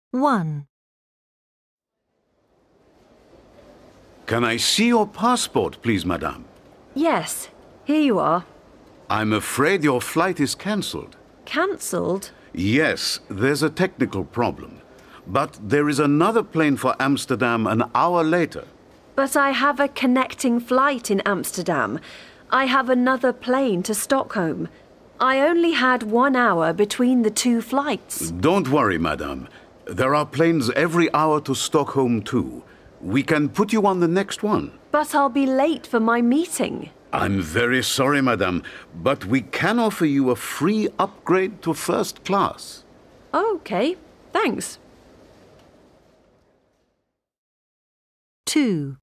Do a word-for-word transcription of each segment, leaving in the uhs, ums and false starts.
one. Can I see your passport, please, madame? Yes, here you are. I'm afraid your flight is cancelled. Cancelled? Yes, there's a technical problem. But there is another plane for Amsterdam an hour later. But I have a connecting flight in Amsterdam. I have another plane to Stockholm. I only had one hour between the two flights. Don't worry, madame. There are planes every hour to Stockholm, too. We can put you on the next one. But I'll be late for my meeting. I'm very sorry, madame, but we can offer you a free upgrade to first class. Okay, thanks. two.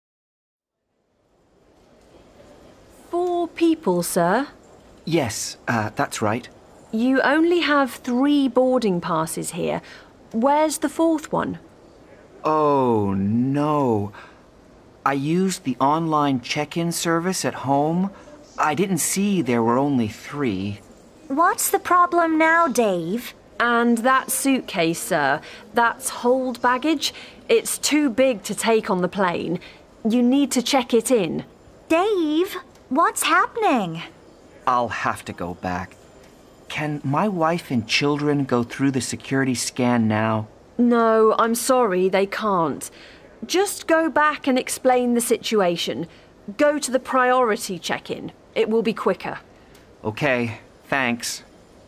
Four people, sir. Yes, uh, that's right. You only have three boarding passes here. Where's the fourth one? Oh, no. I used the online check-in service at home. I didn't see there were only three. What's the problem now, Dave? And that suitcase, sir. That's hold baggage. It's too big to take on the plane. You need to check it in. Dave, what's happening? I'll have to go back. Can my wife and children go through the security scan now? No, I'm sorry, they can't. Just go back and explain the situation. Go to the priority check-in. It will be quicker. Okay, thanks.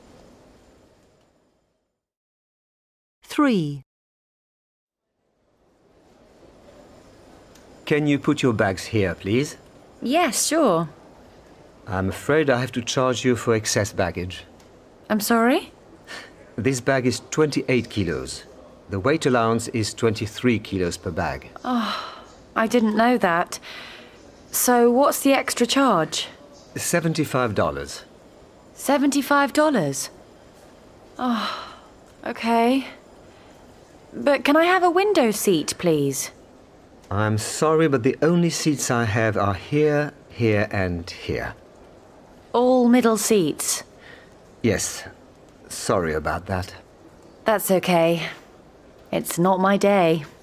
three. Can you put your bags here, please? Yes, sure. I'm afraid I have to charge you for excess baggage. I'm sorry? This bag is twenty-eight kilos. The weight allowance is twenty-three kilos per bag. Oh, I didn't know that. So what's the extra charge? seventy-five dollars. seventy-five dollars? Oh, okay. But can I have a window seat, please? I'm sorry, but the only seats I have are here, here and here. All middle seats? Yes. Sorry about that. That's okay. It's not my day.